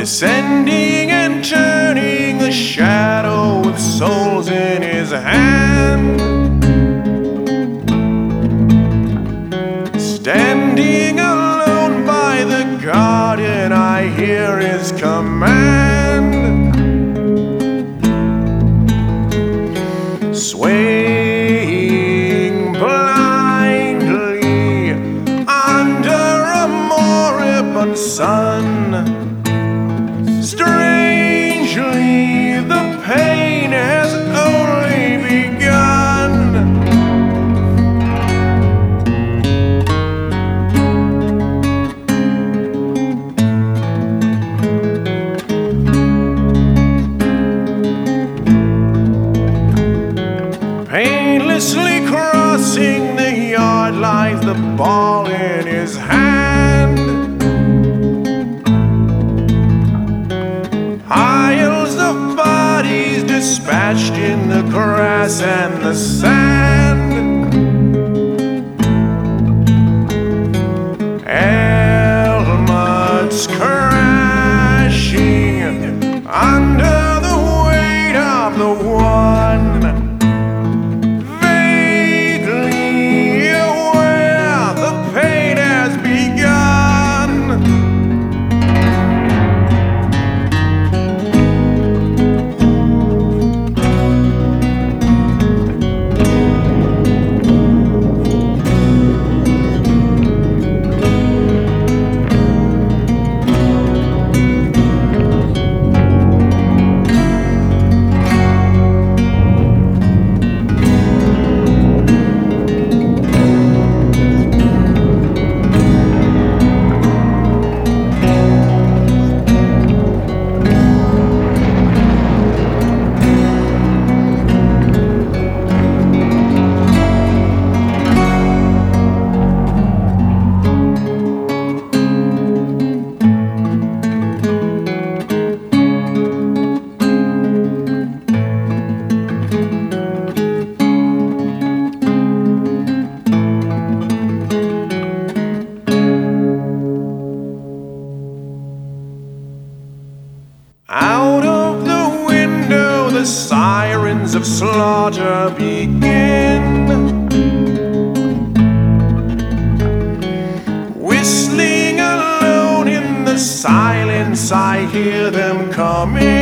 descending and turning the shadow with souls in his hand. Standing alone by the garden, I hear his command. Swaying blindly under a moribund sun. Strangely, the pain has only begun. Painlessly crossing the yard lies the ball in his hand. Piles of bodies dispatched in the grass and the sand. Helmets crashing under the weight of the one. Vaguely aware the pain has begun. Out of the window, the sirens of slaughter begin. Whistling alone in the silence, I hear them coming.